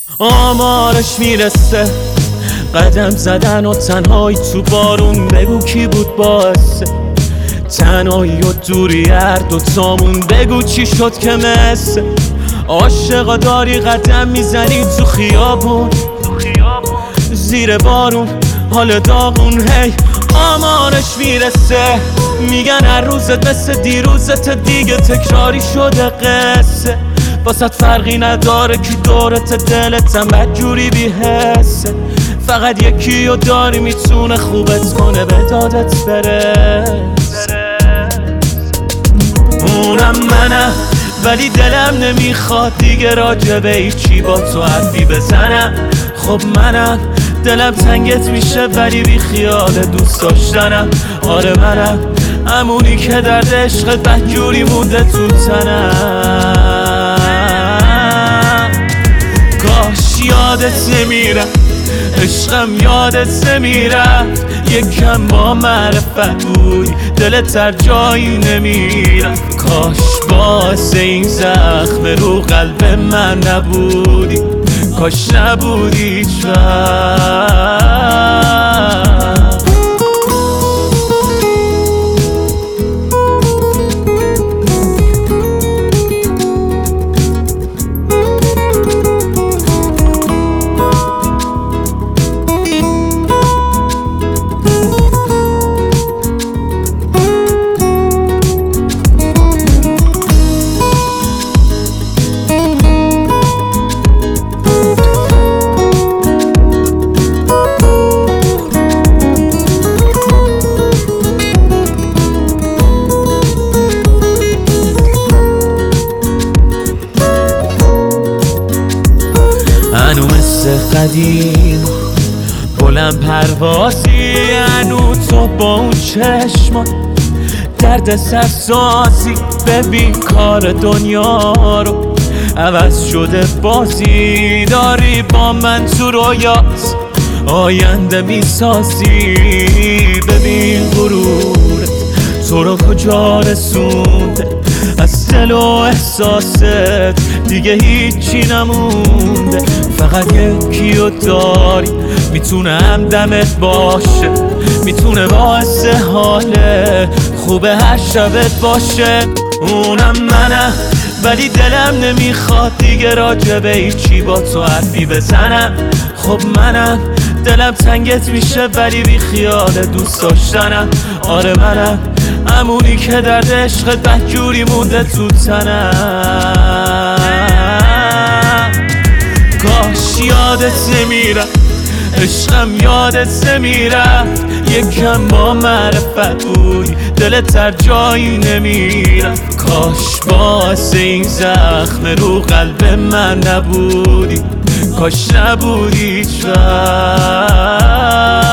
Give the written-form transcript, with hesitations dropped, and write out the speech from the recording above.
آمارش میرسه قدم زدن و تنهایی تو بارون، بگو کی بود باعثه تنهایی و دوری هر دوتامون، بگو چی شد که مثل عاشقا داری قدم میزنی تو خیابون زیر بارون حال داغون. هی آمارش میرسه میگن هر روزت مثل دیروزت دیگه تکراری شده قصه، واسه فرقی نداره کی دورت دلتم بدجوری بی‌حسه، فقط یکی رو داری میتونه خوبت کنه به دادت برسه. اونم منم ولی دلم نمیخواد دیگه راجبه هیچی با تو حرفی بزنم. خب منم دلم تنگت میشه ولی بی خیال دوست داشتنم. آره منم همونی که درد عشق بدجوری مونده تو تنم. کاش یادت نمیرم عشقم یادت نمیرم، یکم با معرفت بودی دلت در جایی نمیرفت. کاش باعث این زخم رو قلب من نبودی، کاش نبودی هیچ وقت. هنو مثل قدیم بلند پروازی، هنو تو با اون چشما درد سرسازی. ببین کار دنیا رو عوض شده بازی، داری با من تو رویات آینده میسازی. ببین غرورت تو رو کجا رسونده، از دل و احساست دیگه هیچی نمونده. فقط یکی رو داری میتونه همدمت باشه، میتونه باعث حال خوب هر شبت باشه. اونم منم ولی دلم نمیخواد دیگه راجبه هیچی با تو حرفی بزنم. خب منم دلم تنگت میشه ولی بی خیال دوست داشتنم. آره منم همونی که درد عشق بدجوری مونده تو تنم. کاش یادت نمیرم عشقم یادت نمیرفت، یکم با معرفت بودی دلت در جایی نمیرفت. کاش باعث این زخم رو قلب من نبودی، کاش نبودی هیچ وقت.